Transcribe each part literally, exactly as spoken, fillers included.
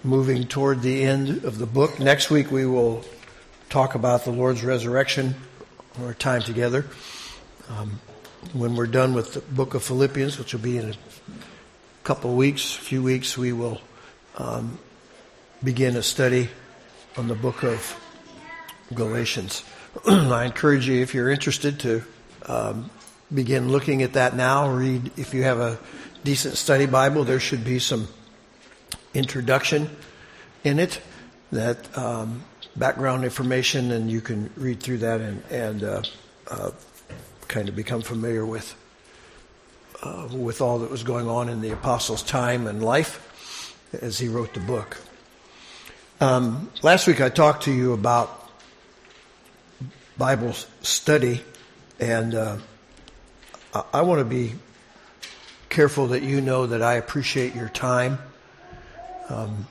moving toward the end of the book. Next week we will talk about the Lord's resurrection, our time together. Um, when we're done with the book of Philippians, which will be in a couple of weeks, a few weeks, we will um, begin a study on the book of Galatians. I encourage you, if you're interested, to um, begin looking at that now. Read, if you have a decent study Bible, there should be some introduction in it, that um, background information, and you can read through that and, and uh, uh, kind of become familiar with uh, with all that was going on in the apostles' time and life as he wrote the book. Um, last week I talked to you about Bible study, and uh, I, I want to be careful that you know that I appreciate your time. Um,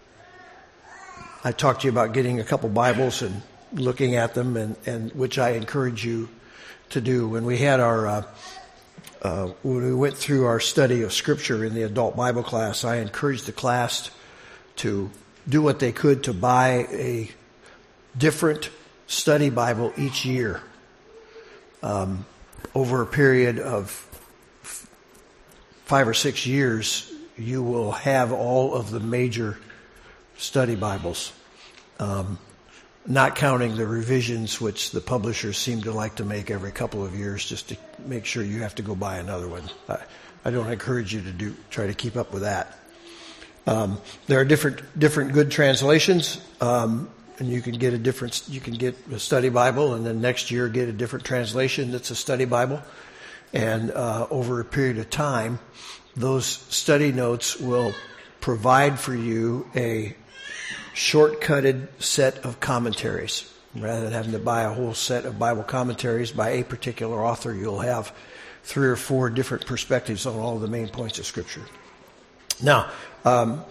I talked to you about getting a couple Bibles and looking at them, and, and which I encourage you to do. When we had our, uh, uh, when we went through our study of Scripture in the adult Bible class, I encouraged the class to do what they could to buy a different study Bible each year. Um, over a period of f- five or six years, you will have all of the major study Bibles, um, not counting the revisions, which the publishers seem to like to make every couple of years, just to make sure you have to go buy another one. I, I don't encourage you to do try to keep up with that. Um, there are different different good translations, um, and you can get a different. You can get a study Bible, and then next year get a different translation that's a study Bible, and uh, over a period of time, those study notes will provide for you a shortcutted set of commentaries. Rather than having to buy a whole set of Bible commentaries by a particular author, you'll have three or four different perspectives on all of the main points of Scripture. Now, um,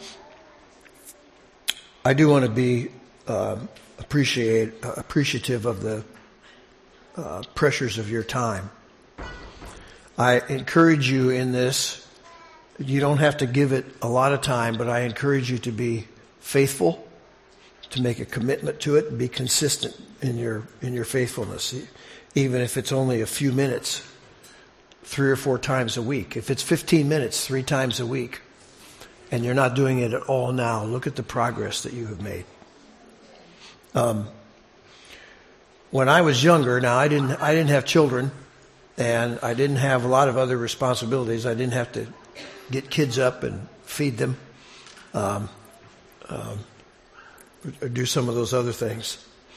I do want to be uh, appreciate uh, appreciative of the uh, pressures of your time. I encourage you in this. You don't have to give it a lot of time, but I encourage you to be faithful, to make a commitment to it, and be consistent in your in your faithfulness, even if it's only a few minutes, three or four times a week. If it's fifteen minutes, three times a week, and you're not doing it at all now, look at the progress that you have made. Um, when I was younger, now I didn't I didn't have children, and I didn't have a lot of other responsibilities. I didn't have to get kids up and feed them, um, um, or do some of those other things.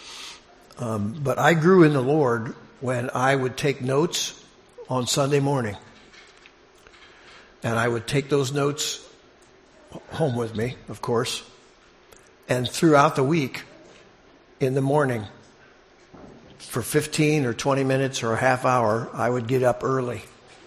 Um, but I grew in the Lord when I would take notes on Sunday morning. And I would take those notes home with me, of course. And throughout the week, in the morning, for fifteen or twenty minutes or a half hour, I would get up early.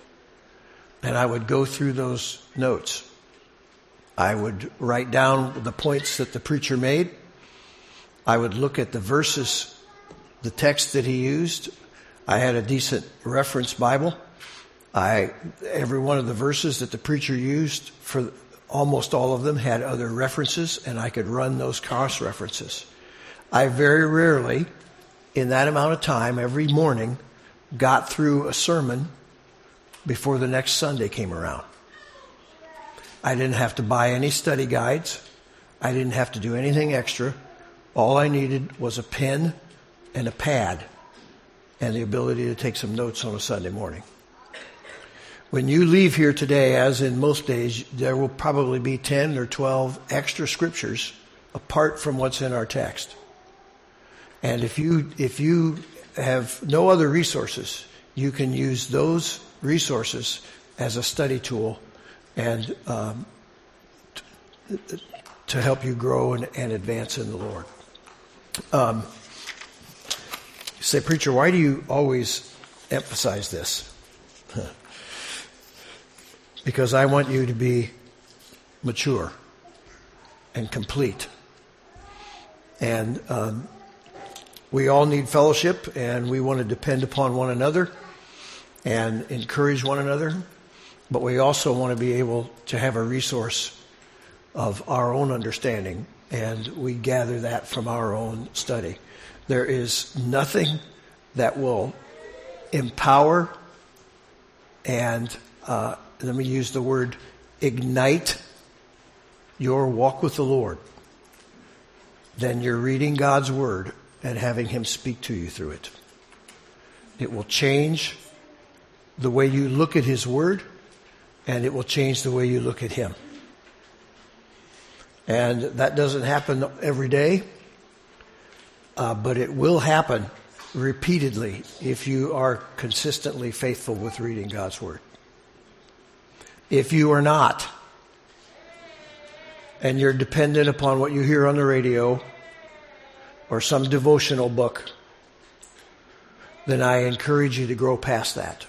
And I would go through those notes. I would write down the points that the preacher made. I would look at the verses, the text that he used. I had a decent reference Bible. I every one of the verses that the preacher used, for almost all of them, had other references, and I could run those cross references. I very rarely, in that amount of time, every morning, got through a sermon before the next Sunday came around. I didn't have to buy any study guides. I didn't have to do anything extra. All I needed was a pen and a pad and the ability to take some notes on a Sunday morning. When you leave here today, as in most days, there will probably be ten or twelve extra scriptures apart from what's in our text. And if you if you have no other resources, you can use those resources as a study tool and um, t- to help you grow and, and advance in the Lord. Um, you say, preacher, why do you always emphasize this? Because I want you to be mature and complete. And um, we all need fellowship, and we want to depend upon one another and encourage one another. But we also want to be able to have a resource of our own understanding, and we gather that from our own study. There is nothing that will empower and, uh, let me use the word, ignite your walk with the Lord than you're reading God's Word and having Him speak to you through it. It will change the way you look at His Word, and it will change the way you look at Him. And that doesn't happen every day, uh, but it will happen repeatedly if you are consistently faithful with reading God's Word. If you are not, and you're dependent upon what you hear on the radio or some devotional book, then I encourage you to grow past that.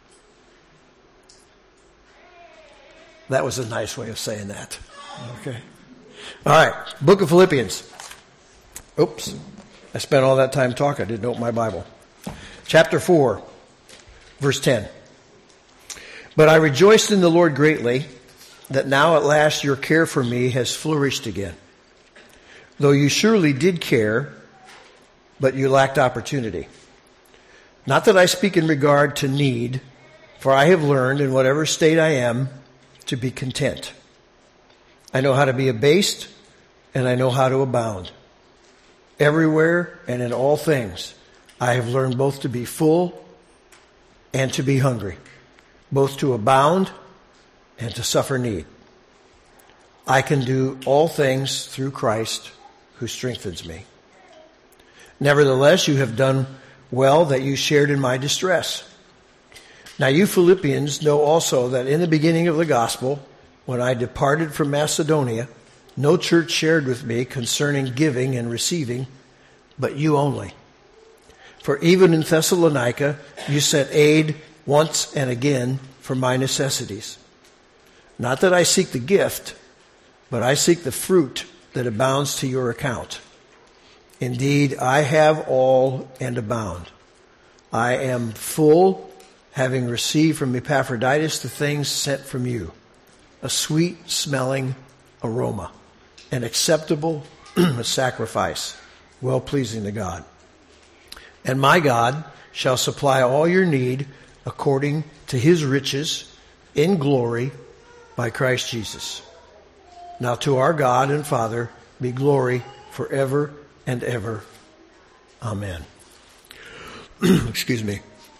That was a nice way of saying that. Okay. All right. Book of Philippians. Oops. I spent all that time talking. I didn't open my Bible. Chapter four, verse ten. But I rejoiced in the Lord greatly that now at last your care for me has flourished again. Though you surely did care, but you lacked opportunity. Not that I speak in regard to need, for I have learned in whatever state I am to be content. I know how to be abased, and I know how to abound. Everywhere and in all things, I have learned both to be full and to be hungry, both to abound and to suffer need. I can do all things through Christ who strengthens me. Nevertheless, you have done well that you shared in my distress. Now you Philippians know also that in the beginning of the gospel, when I departed from Macedonia, no church shared with me concerning giving and receiving, but you only. For even in Thessalonica, you sent aid once and again for my necessities. Not that I seek the gift, but I seek the fruit that abounds to your account. Indeed, I have all and abound. I am full, having received from Epaphroditus the things sent from you, a sweet-smelling aroma, an acceptable sacrifice, well-pleasing to God. And my God shall supply all your need according to His riches in glory by Christ Jesus. Now to our God and Father be glory forever and ever. Amen. Excuse me.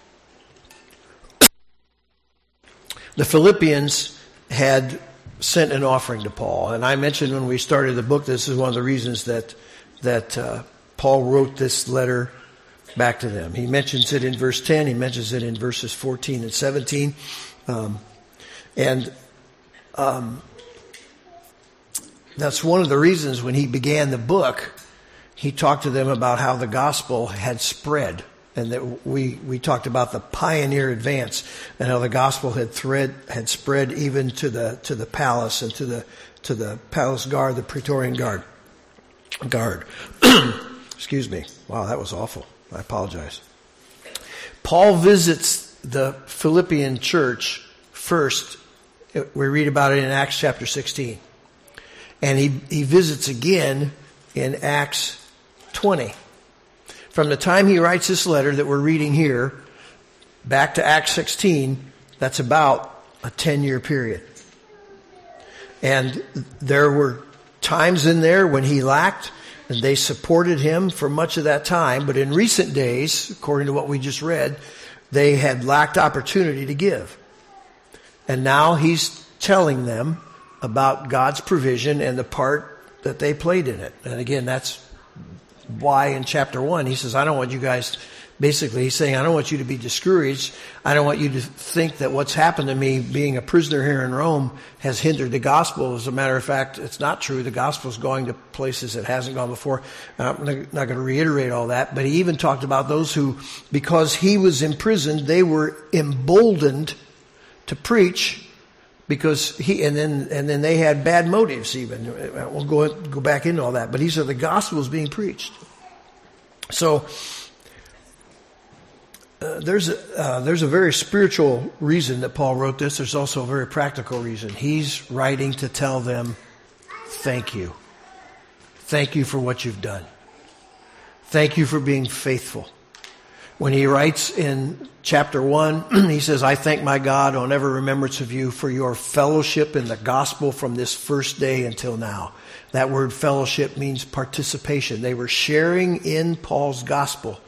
The Philippians had sent an offering to Paul. And I mentioned when we started the book, this is one of the reasons that that uh, Paul wrote this letter back to them. He mentions it in verse ten. He mentions it in verses fourteen and seventeen. Um, and um, that's one of the reasons when he began the book, he talked to them about how the gospel had spread. And that we, we talked about the pioneer advance and how the gospel had thread, had spread even to the, to the palace and to the, to the palace guard, the Praetorian guard, guard. Excuse me. Wow, that was awful. I apologize. Paul visits the Philippian church first. We read about it in Acts chapter sixteen. And he, he visits again in Acts twenty. From the time he writes this letter that we're reading here, back to Acts sixteen, that's about a ten-year period. And there were times in there when he lacked, and they supported him for much of that time. But in recent days, according to what we just read, they had lacked opportunity to give. And now he's telling them about God's provision and the part that they played in it. And again, that's why in chapter one, he says, I don't want you guys, basically he's saying, I don't want you to be discouraged. I don't want you to think that what's happened to me being a prisoner here in Rome has hindered the gospel. As a matter of fact, it's not true. The gospel is going to places it hasn't gone before. I'm not going to reiterate all that, but he even talked about those who, because he was imprisoned, they were emboldened to preach because he, and then, and then they had bad motives even. We'll go, go back into all that. But he said the gospel is being preached. So, uh, there's a, uh, there's a very spiritual reason that Paul wrote this. There's also a very practical reason. He's writing to tell them thank you. Thank you for what you've done. Thank you for being faithful. When he writes in chapter one, he says, I thank my God on every remembrance of you for your fellowship in the gospel from this first day until now. That word fellowship means participation. They were sharing in Paul's gospel.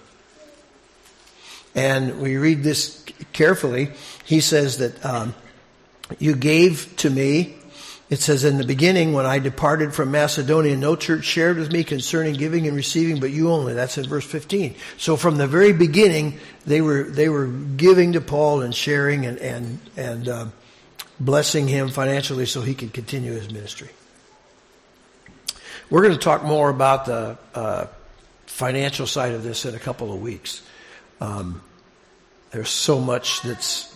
And we read this carefully. He says that um, you gave to me. It says, in the beginning, when I departed from Macedonia, no church shared with me concerning giving and receiving, but you only. That's in verse fifteen. So from the very beginning, they were they were giving to Paul and sharing and and and uh, blessing him financially so he could continue his ministry. We're going to talk more about the uh, financial side of this in a couple of weeks. Um, there's so much that's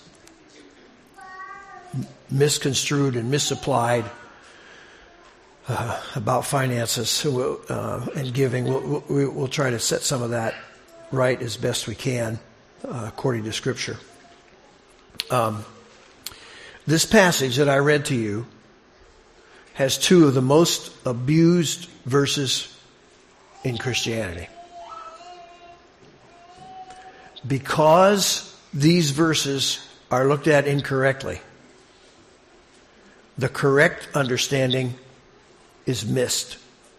misconstrued and misapplied uh, about finances uh, and giving. We'll, we'll, we'll try to set some of that right as best we can uh, according to Scripture. Um, this passage that I read to you has two of the most abused verses in Christianity. Because these verses are looked at incorrectly, the correct understanding is missed.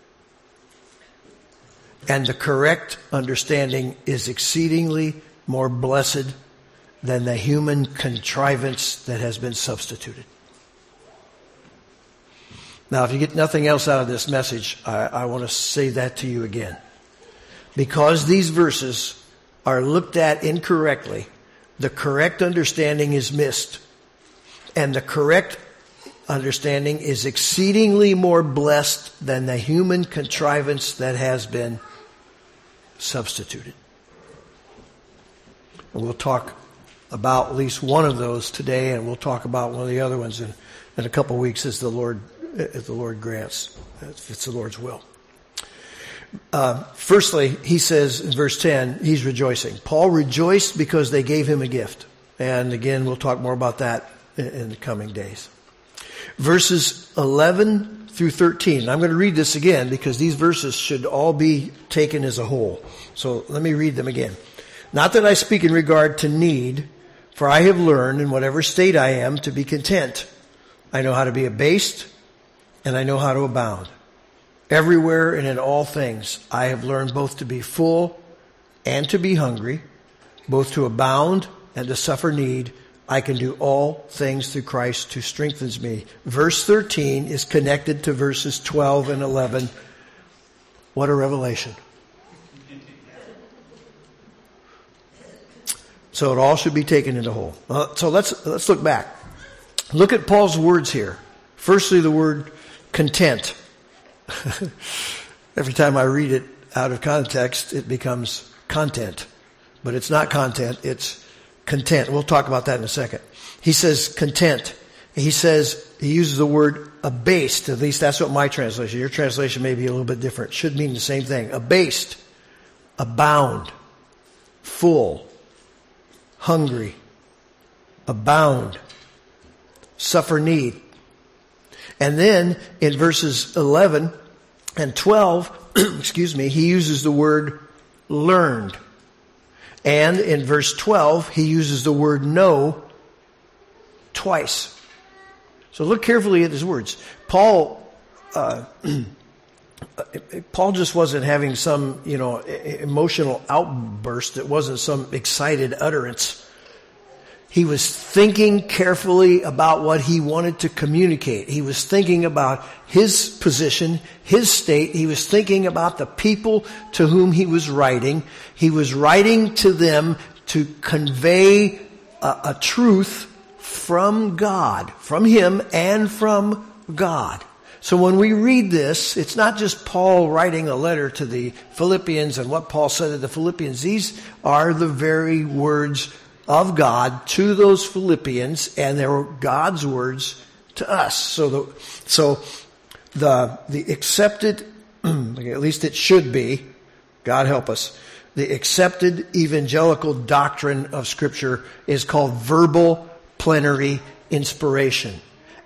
And the correct understanding is exceedingly more blessed than the human contrivance that has been substituted. Now, if you get nothing else out of this message, I, I want to say that to you again. Because these verses are looked at incorrectly, the correct understanding is missed. And the correct understanding is exceedingly more blessed than the human contrivance that has been substituted. And we'll talk about at least one of those today, and we'll talk about one of the other ones in, in a couple of weeks as the Lord as the Lord grants, if it's the Lord's will. Uh, firstly, he says in verse ten, he's rejoicing. Paul rejoiced because they gave him a gift. And again, we'll talk more about that in, in the coming days. Verses eleven through thirteen. I'm going to read this again because these verses should all be taken as a whole. So let me read them again. Not that I speak in regard to need, for I have learned in whatever state I am to be content. I know how to be abased, and I know how to abound. Everywhere and in all things, I have learned both to be full and to be hungry, both to abound and to suffer need. I can do all things through Christ who strengthens me. Verse thirteen is connected to verses twelve and eleven. What a revelation. So it all should be taken into whole. Uh, so let's let's look back. Look at Paul's words here. Firstly, the word content. Every time I read it out of context, it becomes content. But it's not content, it's content. We'll talk about that in a second. He says content. He says, he uses the word abased. At least that's what my translation, your translation may be a little bit different. It should mean the same thing. Abased, abound, full, hungry, abound, suffer need. And then in verses eleven and twelve, excuse me, he uses the word learned. And in verse twelve, he uses the word know twice. So look carefully at his words. Paul, uh, Paul just wasn't having some, you know, emotional outburst. It wasn't some excited utterance. He was thinking carefully about what he wanted to communicate. He was thinking about his position, his state. He was thinking about the people to whom he was writing. He was writing to them to convey a, a truth from God, from him and from God. So when we read this, it's not just Paul writing a letter to the Philippians and what Paul said to the Philippians. These are the very words of God to those Philippians, and they were God's words to us. So the so the the accepted, at least it should be, God help us, the accepted evangelical doctrine of Scripture is called verbal plenary inspiration.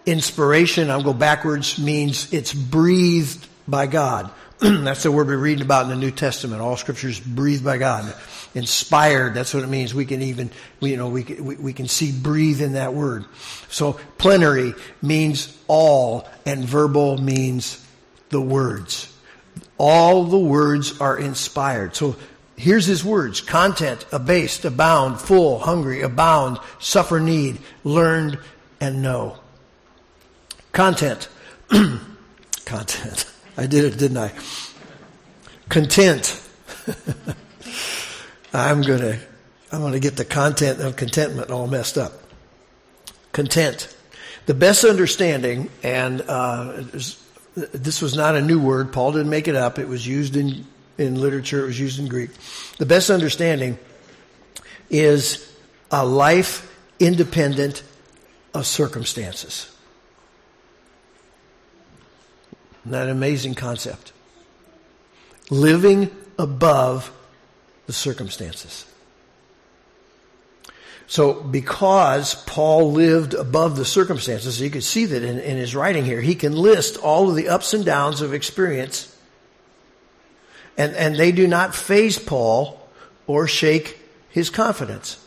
Inspiration, I'll go backwards, means it's breathed by God. That's the word we're reading about in the New Testament. All Scripture is breathed by God. Inspired, that's what it means. We can even, we, you know, we, we, we can see breathe in that word. So plenary means all, and verbal means the words. All the words are inspired. So here's his words: content, abased, abound, full, hungry, abound, suffer need, learned, and know. Content. Content. I did it, didn't I? Content. I'm gonna, I'm gonna get the content of contentment all messed up. Content. The best understanding, and uh, this was not a new word. Paul didn't make it up. It was used in, in literature. It was used in Greek. The best understanding is a life independent of circumstances. Isn't that an amazing concept? Living above the circumstances. So because Paul lived above the circumstances, you can see that in, in his writing here, he can list all of the ups and downs of experience, and, and they do not faze Paul or shake his confidence.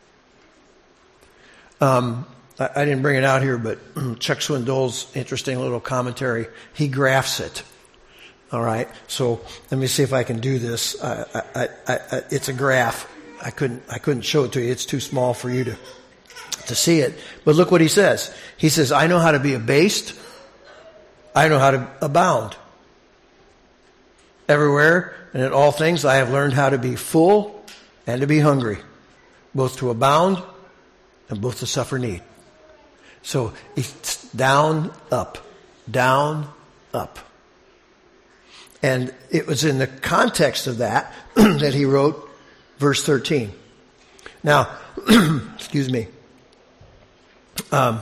Um, I, I didn't bring it out here, but Chuck Swindoll's interesting little commentary, he graphs it. All right, so let me see if I can do this. I, I, I, I, it's a graph. I couldn't, I couldn't show it to you. It's too small for you to, to see it. But look what he says. He says, I know how to be abased. I know how to abound. Everywhere and in all things, I have learned how to be full and to be hungry, both to abound and both to suffer need. So it's down, up, down, up. And it was in the context of that that he wrote verse thirteen. Now, excuse me. Um,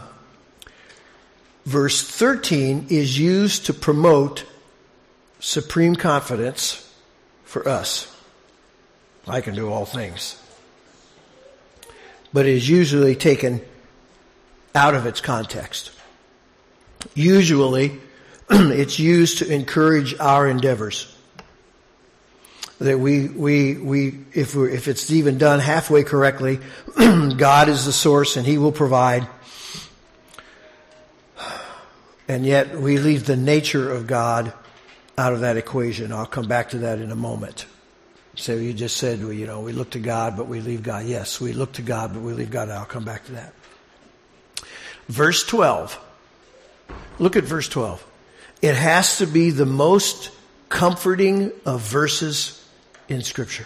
verse thirteen is used to promote supreme confidence for us. I can do all things. But it is usually taken out of its context. Usually, it's used to encourage our endeavors. That we, we, we, if we, if it's even done halfway correctly, God is the source and He will provide. And yet we leave the nature of God out of that equation. I'll come back to that in a moment. So you just said, well, you know, we look to God, but we leave God. Yes, we look to God, but we leave God. I'll come back to that. Verse twelve. Look at verse twelve. It has to be the most comforting of verses in Scripture.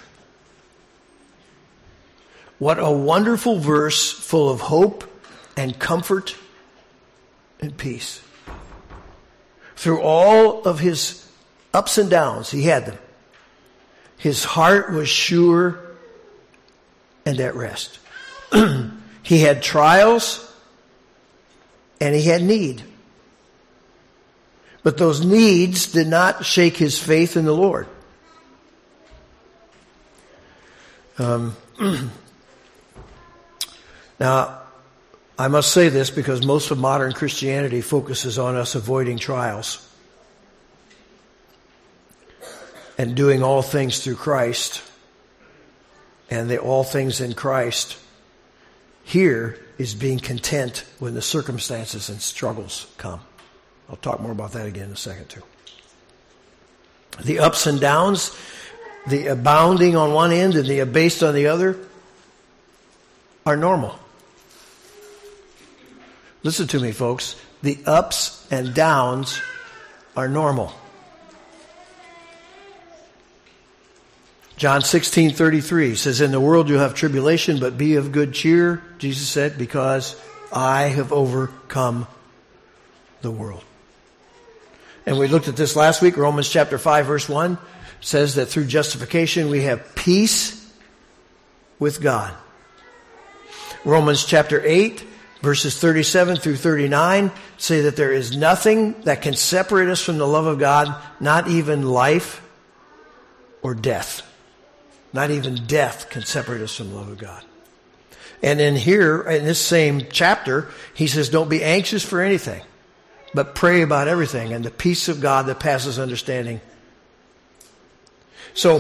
What a wonderful verse full of hope and comfort and peace. Through all of his ups and downs, he had them. His heart was sure and at rest. He had trials and he had need. But those needs did not shake his faith in the Lord. Um, now, I must say this because most of modern Christianity focuses on us avoiding trials and doing all things through Christ, and the all things in Christ here is being content when the circumstances and struggles come. I'll talk more about that again in a second too. The ups and downs, the abounding on one end and the abased on the other, are normal. Listen to me, folks. The ups and downs are normal. John sixteen thirty-three says, in the world you'll have tribulation, but be of good cheer, Jesus said, because I have overcome the world. And we looked at this last week. Romans chapter five verse one says that through justification we have peace with God. Romans chapter eight verses thirty-seven through thirty-nine say that there is nothing that can separate us from the love of God, not even life or death. Not even death can separate us from the love of God. And then here, in this same chapter, he says, don't be anxious for anything, but pray about everything, and the peace of God that passes understanding. So,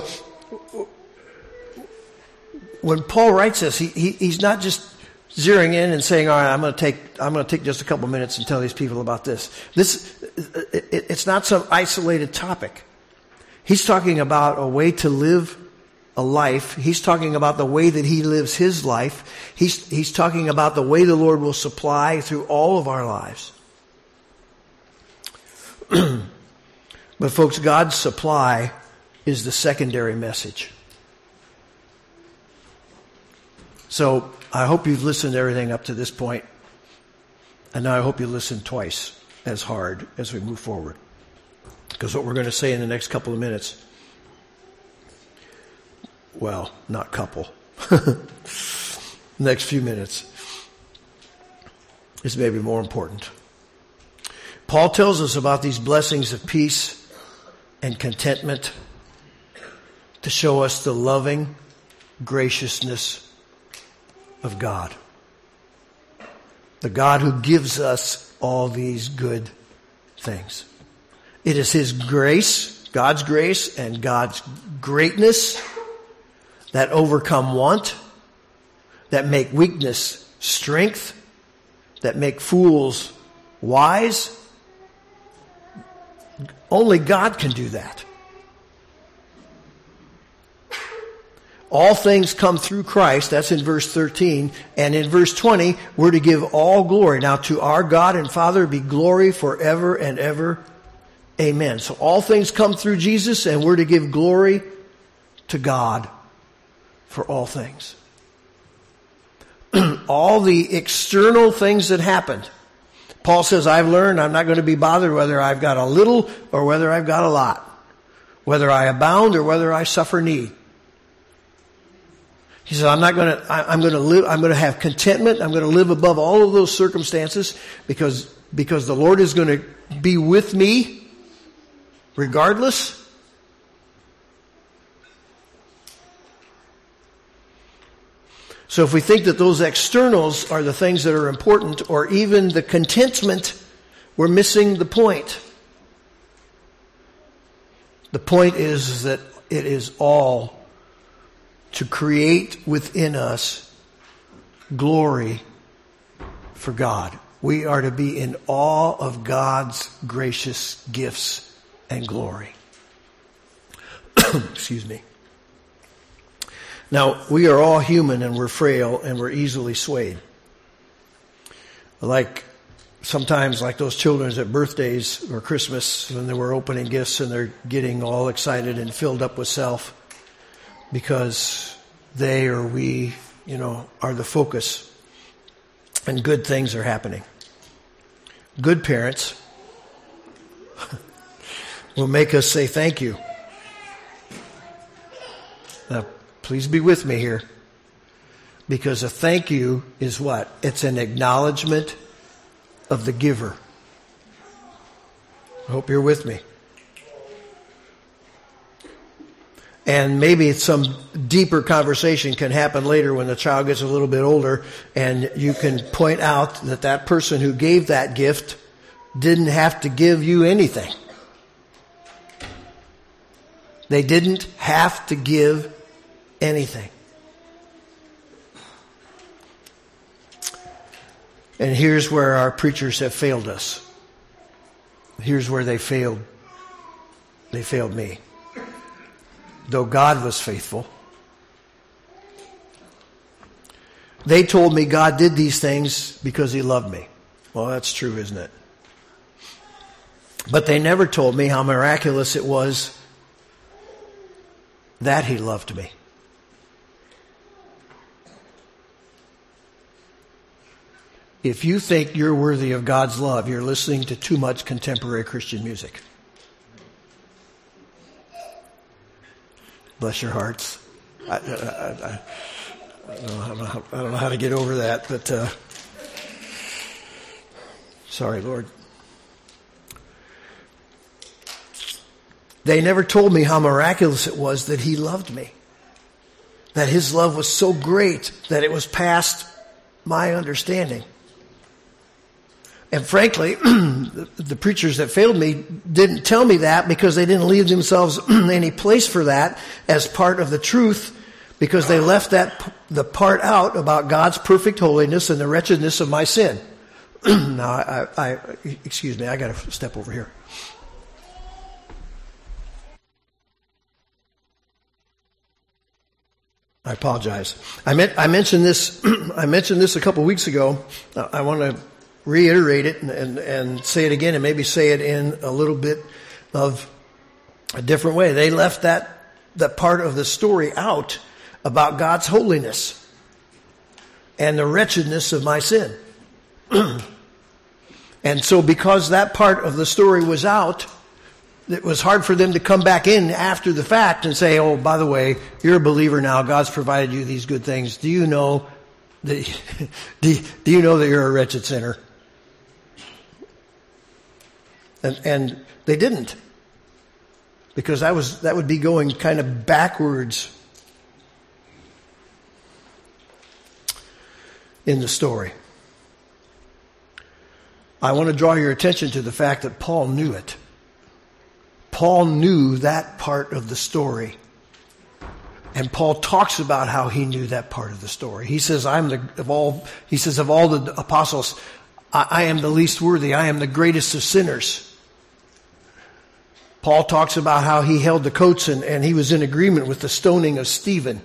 when Paul writes this, he, he he's not just zeroing in and saying, all right, I'm going to take I'm going to take just a couple minutes and tell these people about this. This it, it's not some isolated topic. He's talking about a way to live a life. He's talking about the way that he lives his life. He's he's talking about the way the Lord will supply through all of our lives. But folks, God's supply is the secondary message. So I hope you've listened to everything up to this point. And now I hope you listen twice as hard as we move forward. Because what we're going to say in the next couple of minutes, well, not couple, next few minutes, is maybe more important. Paul tells us about these blessings of peace and contentment to show us the loving graciousness of God. The God who gives us all these good things. It is His grace, God's grace and God's greatness that overcome want, that make weakness strength, that make fools wise. Only God can do that. All things come through Christ. That's in verse thirteen. And in verse twenty, we're to give all glory. Now to our God and Father be glory forever and ever. Amen. So all things come through Jesus, and we're to give glory to God for all things. All the external things that happened. Paul says, I've learned I'm not going to be bothered whether I've got a little or whether I've got a lot. Whether I abound or whether I suffer need. He said, I'm not going to, I'm going to live, I'm going to have contentment. I'm going to live above all of those circumstances because, because the Lord is going to be with me regardless. So if we think that those externals are the things that are important, or even the contentment, we're missing the point. The point is that it is all to create within us glory for God. We are to be in awe of God's gracious gifts and glory. Excuse me. Now, we are all human and we're frail and we're easily swayed. Like sometimes like those children at birthdays or Christmas when they were opening gifts and they're getting all excited and filled up with self because they or we, you know, are the focus and good things are happening. Good parents will make us say thank you. Now, please be with me here. Because a thank you is what? It's an acknowledgement of the giver. I hope you're with me. And maybe some deeper conversation can happen later when the child gets a little bit older and you can point out that that person who gave that gift didn't have to give you anything. They didn't have to give anything. And here's where our preachers have failed us. Here's where they failed. They failed me. Though God was faithful. They told me God did these things because He loved me. Well, that's true, isn't it? But they never told me how miraculous it was that He loved me. If you think you're worthy of God's love, you're listening to too much contemporary Christian music. Bless your hearts. I, I, I, I, don't, know how, I don't know how to get over that, but uh, sorry, Lord. They never told me how miraculous it was that He loved me. That His love was so great that it was passed my understanding. And frankly, the, the preachers that failed me didn't tell me that because they didn't leave themselves any place for that as part of the truth, because they left that the part out about God's perfect holiness and the wretchedness of my sin. Now, I, I, excuse me, I got to step over here. I apologize. I meant I mentioned this. I mentioned this a couple of weeks ago. I want to reiterate it and, and, and say it again, and maybe say it in a little bit of a different way. They left that that part of the story out about God's holiness and the wretchedness of my sin. And so because that part of the story was out, it was hard for them to come back in after the fact and say, oh, by the way, you're a believer now. God's provided you these good things. Do you know that, do, do you know that you're a wretched sinner? And, and they didn't. Because that was, that would be going kind of backwards in the story. I want to draw your attention to the fact that Paul knew it. Paul knew that part of the story. And Paul talks about how he knew that part of the story. He says, I'm the, of all, he says, of all the apostles, I, I am the least worthy. I am the greatest of sinners. Paul talks about how he held the coats and, and he was in agreement with the stoning of Stephen.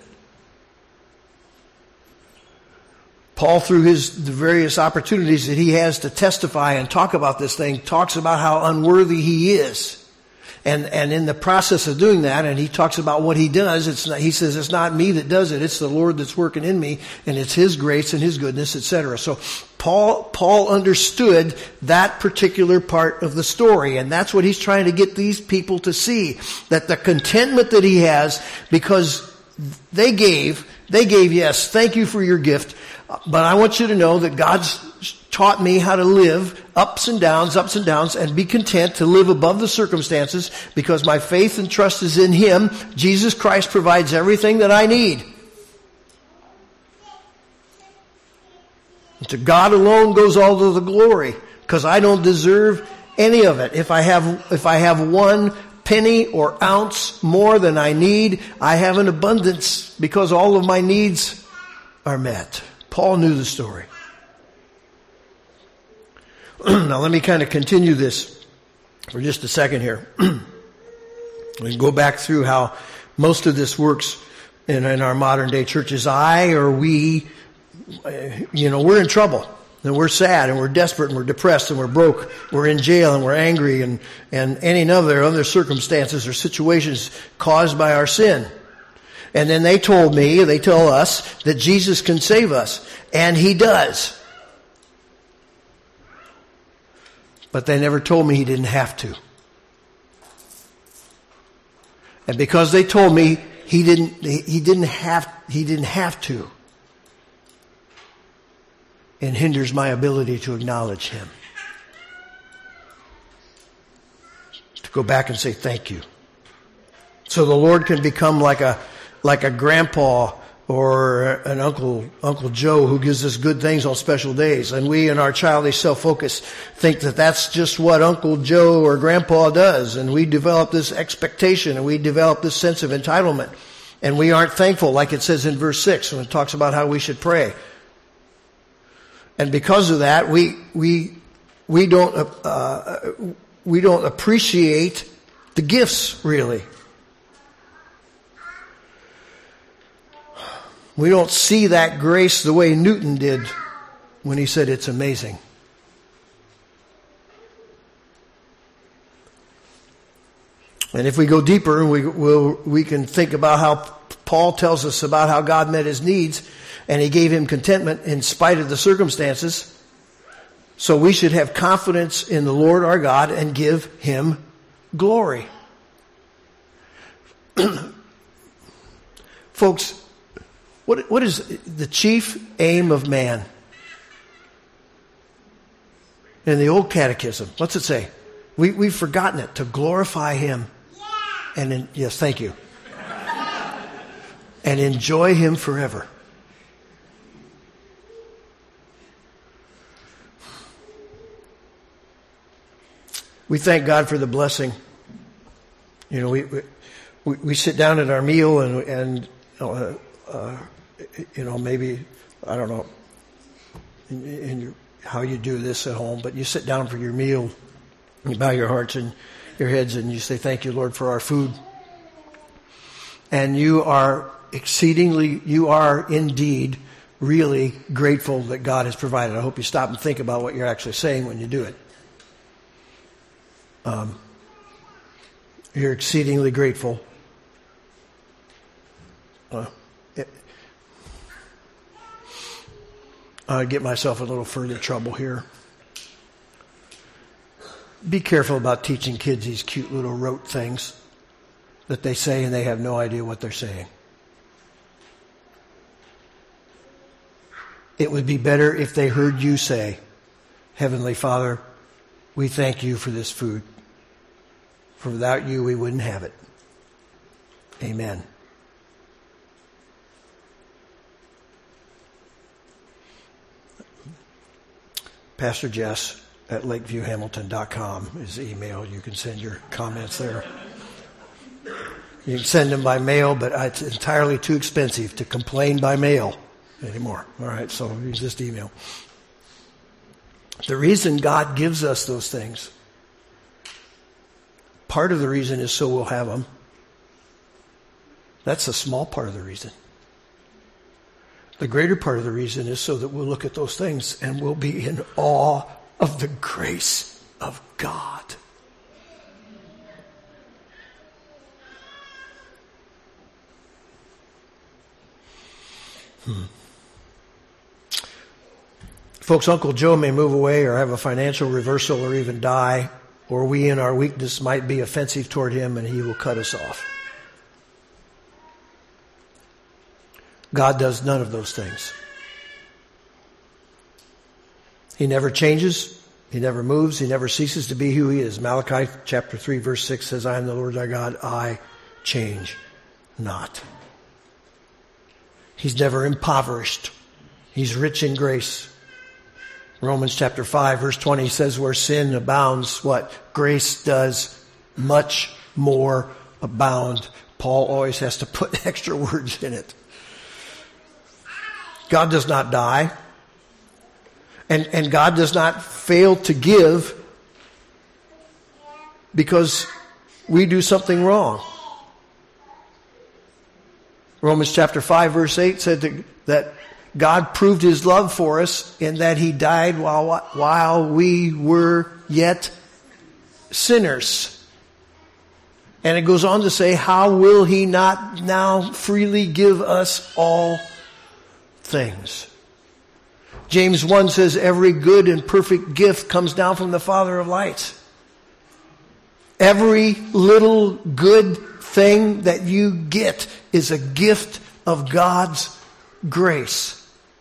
Paul, through his the various opportunities that he has to testify and talk about this thing, talks about how unworthy he is. And and in the process of doing that, and he talks about what he does, it's not, he says, it's not me that does it, it's the Lord that's working in me, and it's His grace and His goodness, et cetera. So Paul Paul understood that particular part of the story, and that's what he's trying to get these people to see, that the contentment that he has, because they gave, they gave, yes, thank you for your gift, but I want you to know that God's taught me how to live ups and downs, ups and downs, and be content to live above the circumstances because my faith and trust is in Him. Jesus Christ provides everything that I need. And to God alone goes all of the glory because I don't deserve any of it. If I have, if I have one penny or ounce more than I need, I have an abundance because all of my needs are met. Paul knew the story. Now let me kind of continue this for just a second here. We go back through how most of this works in, in our modern day churches. I or we, you know, we're in trouble. And we're sad and we're desperate and we're depressed and we're broke. We're in jail and we're angry and, and any other other circumstances or situations caused by our sin. And then they told me, they tell us, that Jesus can save us. And He does. But they never told me He didn't have to. And because they told me He didn't, He didn't have, He didn't have to, it hinders my ability to acknowledge Him. To go back and say thank you. So the Lord can become like a like a grandpa or an Uncle Uncle Joe who gives us good things on special days. And we in our childish self-focus think that that's just what Uncle Joe or Grandpa does. And we develop this expectation and we develop this sense of entitlement. And we aren't thankful, like it says in verse six when it talks about how we should pray. And because of that, we we we don't uh, we don't appreciate the gifts really. We don't see that grace the way Newton did when he said it's amazing. And if we go deeper, we we'll, we can think about how Paul tells us about how God met his needs and He gave him contentment in spite of the circumstances. So we should have confidence in the Lord our God and give Him glory. Folks, What, what is the chief aim of man? In the old catechism, what's it say? We, we've forgotten it, to glorify Him. Yeah. And in, yes, thank you. And enjoy Him forever. We thank God for the blessing. You know, we we, we sit down at our meal and and uh, uh, you know maybe I don't know in, in your, how you do this at home, but you sit down for your meal, you bow your hearts and your heads, and you say, "Thank you, Lord, for our food." And you are exceedingly, you are indeed really grateful that God has provided. I hope you stop and think about what you're actually saying when you do it. Um, you're exceedingly grateful. Uh, it, I get myself in a little further trouble here. Be careful about teaching kids these cute little rote things that they say and they have no idea what they're saying. It would be better if they heard you say, "Heavenly Father, we thank you for this food. For without you, we wouldn't have it. Amen." Pastor Jess at lakeview hamilton dot com is the email. You can send your comments there. You can send them by mail, but it's entirely too expensive to complain by mail anymore. All right, so you just email. The reason God gives us those things, part of the reason is so we'll have them. That's a small part of the reason. The greater part of the reason is so that we'll look at those things and we'll be in awe of the grace of God. Hmm. Folks, Uncle Joe may move away or have a financial reversal or even die, or we in our weakness might be offensive toward him and he will cut us off. God does none of those things. He never changes. He never moves. He never ceases to be who he is. Malachi chapter three verse six says, "I am the Lord thy God. I change not." He's never impoverished. He's rich in grace. Romans chapter five verse twenty says, "Where sin abounds, what? Grace does much more abound." Paul always has to put extra words in it. God does not die. And, and God does not fail to give because we do something wrong. Romans chapter five verse eight said that, that God proved his love for us in that he died while, while we were yet sinners. And it goes on to say, how will he not now freely give us all things? James one says, every good and perfect gift comes down from the Father of lights. Every little good thing that you get is a gift of God's grace.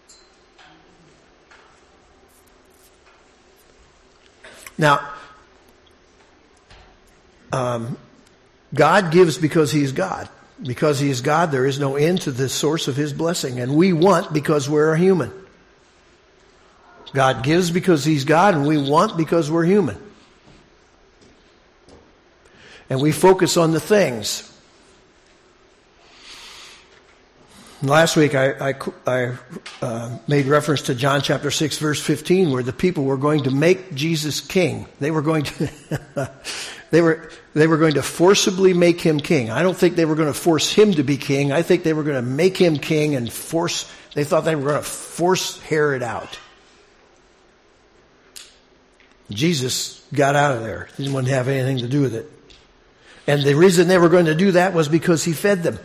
Now, um, God gives because he's God. Because he is God, there is no end to the source of his blessing. And we want because we're a human. God gives because he's God, and we want because we're human. And we focus on the things. Last week I, I, I uh, made reference to John chapter six verse fifteen, where the people were going to make Jesus king. They were going to they were they were going to forcibly make him king. I don't think they were going to force him to be king. I think they were going to make him king and force. They thought they were going to force Herod out. Jesus got out of there. He didn't want to have anything to do with it. And the reason they were going to do that was because he fed them.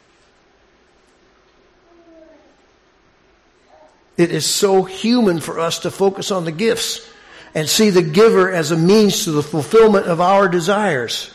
It is so human for us to focus on the gifts and see the giver as a means to the fulfillment of our desires.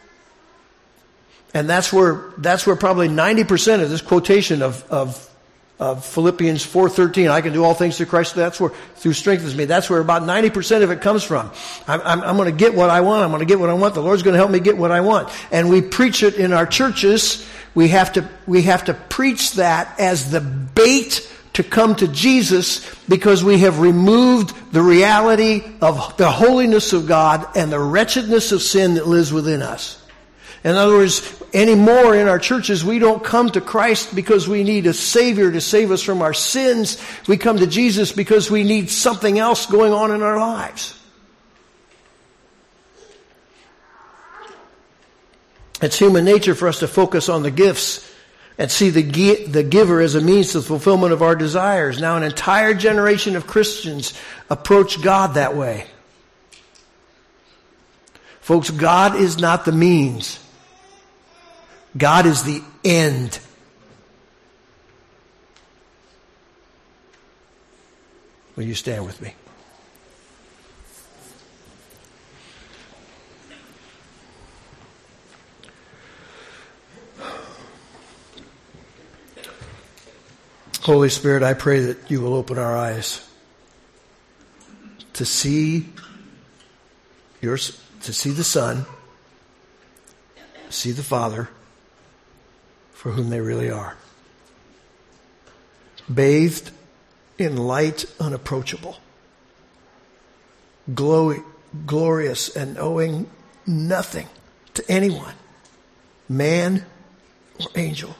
And that's where that's where probably ninety percent of this quotation of, of, of Philippians four thirteen, I can do all things through Christ, that's where, through strengthens me. That's where about ninety percent of it comes from. I'm, I'm, I'm going to get what I want. I'm going to get what I want. The Lord's going to help me get what I want. And we preach it in our churches. We have to, we have to preach that as the bait to to come to Jesus because we have removed the reality of the holiness of God and the wretchedness of sin that lives within us. In other words, anymore in our churches, we don't come to Christ because we need a Savior to save us from our sins. We come to Jesus because we need something else going on in our lives. It's human nature for us to focus on the gifts and see the the giver as a means to the fulfillment of our desires. Now, an entire generation of Christians approach God that way. Folks, God is not the means. God is the end. Will you stand with me? Holy Spirit, I pray that you will open our eyes to see your, to see the Son, see the Father for whom they really are. Bathed in light unapproachable. Glory, glorious and owing nothing to anyone, man or angel.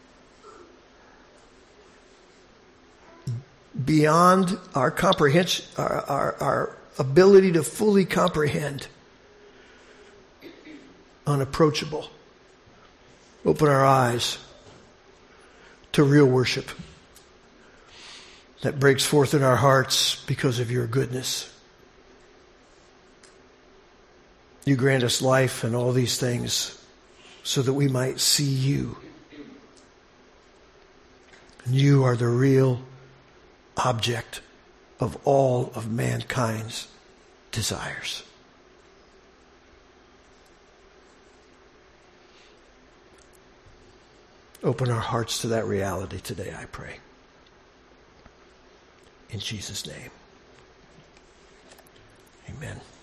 Beyond our comprehension, our, our, our ability to fully comprehend. Unapproachable. Open our eyes to real worship that breaks forth in our hearts because of your goodness. You grant us life and all these things so that we might see you. And you are the real object of all of mankind's desires. Open our hearts to that reality today, I pray. In Jesus' name. Amen.